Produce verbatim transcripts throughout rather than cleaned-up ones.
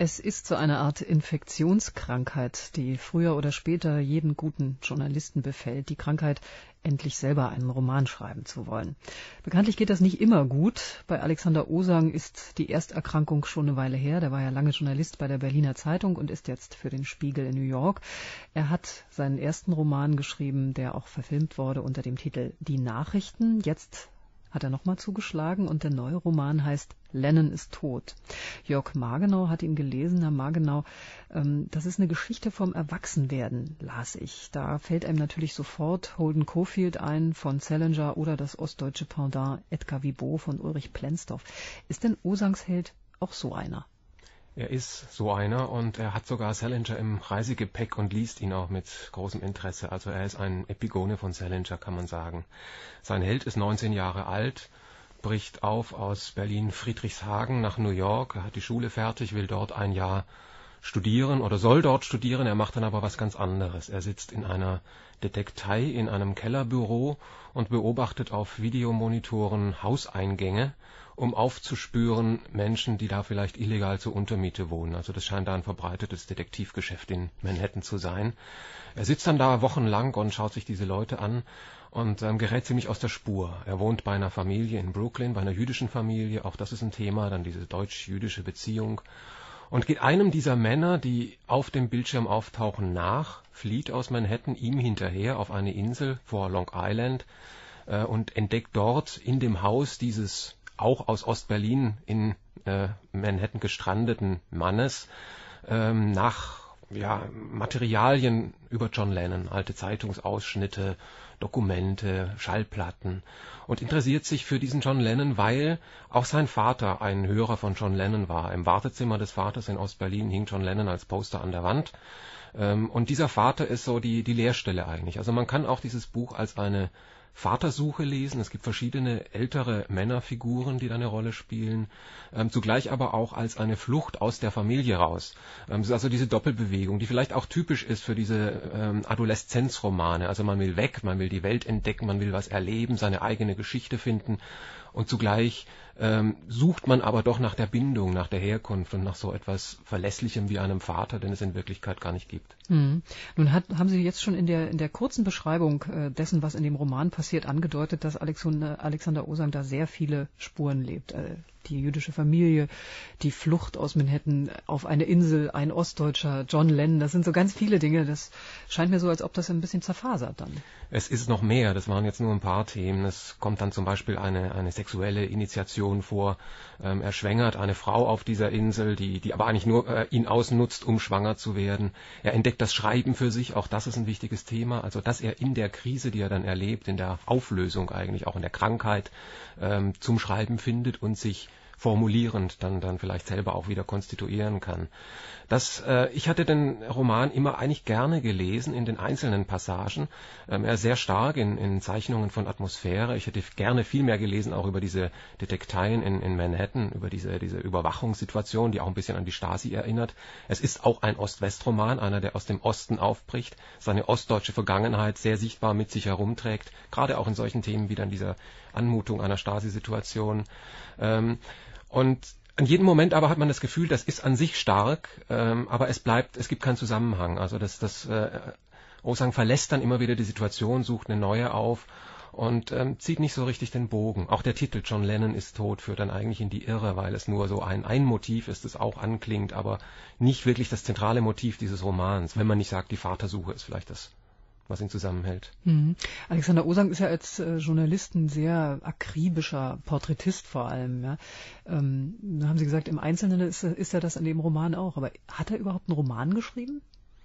Es ist so eine Art Infektionskrankheit, die früher oder später jeden guten Journalisten befällt. Die Krankheit, endlich selber einen Roman schreiben zu wollen. Bekanntlich geht das nicht immer gut. Bei Alexander Osang ist die Ersterkrankung schon eine Weile her. Der war ja lange Journalist bei der Berliner Zeitung und ist jetzt für den Spiegel in New York. Er hat seinen ersten Roman geschrieben, der auch verfilmt wurde unter dem Titel Die Nachrichten. Jetzt hat er nochmal zugeschlagen und der neue Roman heißt Lennon ist tot. Jörg Margenau hat ihn gelesen. Herr Margenau, ähm, das ist eine Geschichte vom Erwachsenwerden, las ich. Da fällt einem natürlich sofort Holden Caulfield ein von Salinger oder das ostdeutsche Pendant Edgar Wibeau von Ulrich Plenzdorf. Ist denn Osangs Held auch so einer? Er ist so einer und er hat sogar Salinger im Reisegepäck und liest ihn auch mit großem Interesse. Also er ist ein Epigone von Salinger, kann man sagen. Sein Held ist neunzehn Jahre alt, bricht auf aus Berlin-Friedrichshagen nach New York. Er hat die Schule fertig, will dort ein Jahr studieren oder soll dort studieren. Er macht dann aber was ganz anderes. Er sitzt in einer Detektei in einem Kellerbüro und beobachtet auf Videomonitoren Hauseingänge, um aufzuspüren Menschen, die da vielleicht illegal zur Untermiete wohnen. Also das scheint da ein verbreitetes Detektivgeschäft in Manhattan zu sein. Er sitzt dann da wochenlang und schaut sich diese Leute an und ähm, gerät ziemlich aus der Spur. Er wohnt bei einer Familie in Brooklyn, bei einer jüdischen Familie. Auch das ist ein Thema, dann diese deutsch-jüdische Beziehung. Und geht einem dieser Männer, die auf dem Bildschirm auftauchen, nach, flieht aus Manhattan ihm hinterher auf eine Insel vor Long Island äh, und entdeckt dort in dem Haus dieses auch aus Ostberlin in äh, Manhattan gestrandeten Mannes ähm, nach ja, Materialien über John Lennon, alte Zeitungsausschnitte, Dokumente, Schallplatten und interessiert sich für diesen John Lennon, weil auch sein Vater ein Hörer von John Lennon war. Im Wartezimmer des Vaters in Ostberlin hing John Lennon als Poster an der Wand. Ähm, und dieser Vater ist so die, die Leerstelle eigentlich. Also man kann auch dieses Buch als eine Vatersuche lesen. Es gibt verschiedene ältere Männerfiguren, die da eine Rolle spielen, ähm, zugleich aber auch als eine Flucht aus der Familie raus. Ähm, es ist also diese Doppelbewegung, die vielleicht auch typisch ist für diese ähm, Adoleszenzromane. Also man will weg, man will die Welt entdecken, man will was erleben, seine eigene Geschichte finden und zugleich ähm, sucht man aber doch nach der Bindung, nach der Herkunft und nach so etwas Verlässlichem wie einem Vater, den es in Wirklichkeit gar nicht gibt. Hm. Nun hat, haben Sie jetzt schon in der, in der kurzen Beschreibung äh, dessen, was in dem Roman passiert, angedeutet, dass Alexander, Alexander Osang da sehr viele Spuren lebt. Äh, die jüdische Familie, die Flucht aus Manhattan auf eine Insel, ein Ostdeutscher, John Lennon, das sind so ganz viele Dinge. Das scheint mir so, als ob das ein bisschen zerfasert dann. Es ist noch mehr, das waren jetzt nur ein paar Themen. Es kommt dann zum Beispiel eine, eine sexuelle Initiation vor. Ähm, er schwängert eine Frau auf dieser Insel, die, die aber eigentlich nur äh, ihn ausnutzt, um schwanger zu werden. Er entdeckt das Schreiben für sich, auch das ist ein wichtiges Thema. Also dass er in der Krise, die er dann erlebt, in der Auflösung eigentlich, auch in der Krankheit, ähm, zum Schreiben findet und sich formulierend dann dann vielleicht selber auch wieder konstituieren kann. Das, äh, ich hatte den Roman immer eigentlich gerne gelesen in den einzelnen Passagen. Ähm, er ist sehr stark in, in Zeichnungen von Atmosphäre. Ich hätte gerne viel mehr gelesen, auch über diese Detekteien in, in Manhattan, über diese, diese Überwachungssituation, die auch ein bisschen an die Stasi erinnert. Es ist auch ein Ost-West-Roman, einer, der aus dem Osten aufbricht, seine ostdeutsche Vergangenheit sehr sichtbar mit sich herumträgt, gerade auch in solchen Themen wie dann dieser Anmutung einer Stasi-Situation. Ähm, Und an jedem Moment aber hat man das Gefühl, das ist an sich stark, ähm, aber es bleibt, es gibt keinen Zusammenhang. Also das, das äh, Osang verlässt dann immer wieder die Situation, sucht eine neue auf und ähm, zieht nicht so richtig den Bogen. Auch der Titel John Lennon ist tot führt dann eigentlich in die Irre, weil es nur so ein, ein Motiv ist, das auch anklingt, aber nicht wirklich das zentrale Motiv dieses Romans. Wenn man nicht sagt, die Vatersuche ist vielleicht das, was ihn zusammenhält. Mhm. Alexander Osang ist ja als äh, Journalist ein sehr akribischer Porträtist vor allem. Ja. Ähm, da haben Sie gesagt, im Einzelnen ist, ist er das in dem Roman auch. Aber hat er überhaupt einen Roman geschrieben?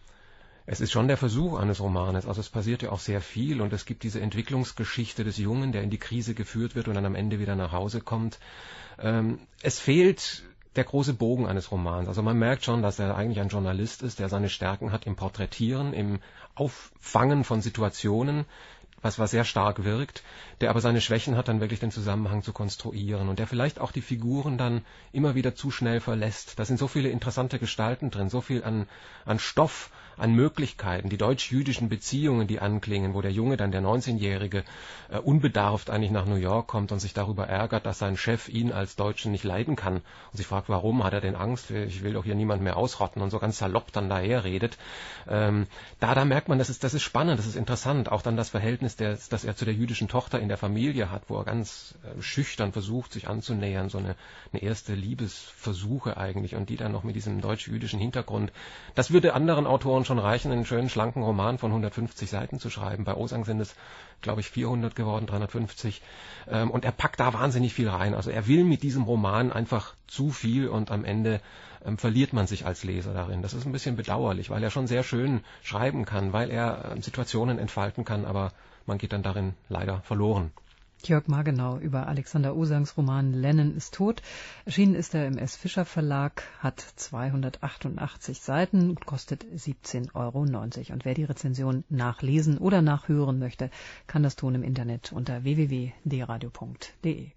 Es ist schon der Versuch eines Romanes. Also es passiert ja auch sehr viel und es gibt diese Entwicklungsgeschichte des Jungen, der in die Krise geführt wird und dann am Ende wieder nach Hause kommt. Ähm, es fehlt der große Bogen eines Romans. Also man merkt schon, dass er eigentlich ein Journalist ist, der seine Stärken hat im Porträtieren, im Auffangen von Situationen, was, was sehr stark wirkt, der aber seine Schwächen hat, dann wirklich den Zusammenhang zu konstruieren und der vielleicht auch die Figuren dann immer wieder zu schnell verlässt. Da sind so viele interessante Gestalten drin, so viel an, an Stoff, an Möglichkeiten, die deutsch-jüdischen Beziehungen, die anklingen, wo der Junge, dann der neunzehnjährige, äh, unbedarft eigentlich nach New York kommt und sich darüber ärgert, dass sein Chef ihn als Deutschen nicht leiden kann und sich fragt, warum, hat er denn Angst, ich will doch hier niemand mehr ausrotten und so ganz salopp dann daher redet. Ähm, da, da merkt man, das ist, das ist spannend, das ist interessant, auch dann das Verhältnis, der, das er zu der jüdischen Tochter in der Familie hat, wo er ganz äh, schüchtern versucht, sich anzunähern, so eine, eine erste Liebesversuche eigentlich und die dann noch mit diesem deutsch-jüdischen Hintergrund. Das würde anderen Autoren schon reichen, einen schönen, schlanken Roman von hundertfünfzig Seiten zu schreiben. Bei Osang sind es, glaube ich, vierhundert geworden, dreihundertfünfzig. Ähm, und er packt da wahnsinnig viel rein. Also er will mit diesem Roman einfach zu viel und am Ende ähm, verliert man sich als Leser darin. Das ist ein bisschen bedauerlich, weil er schon sehr schön schreiben kann, weil er ähm, Situationen entfalten kann, aber man geht dann darin leider verloren. Jörg Margenau über Alexander Osangs Roman Lennon ist tot. Erschienen ist er im S. Fischer Verlag, hat zweihundertachtundachtzig Seiten und kostet siebzehn Euro neunzig. Und wer die Rezension nachlesen oder nachhören möchte, kann das tun im Internet unter w w w punkt d radio punkt d e.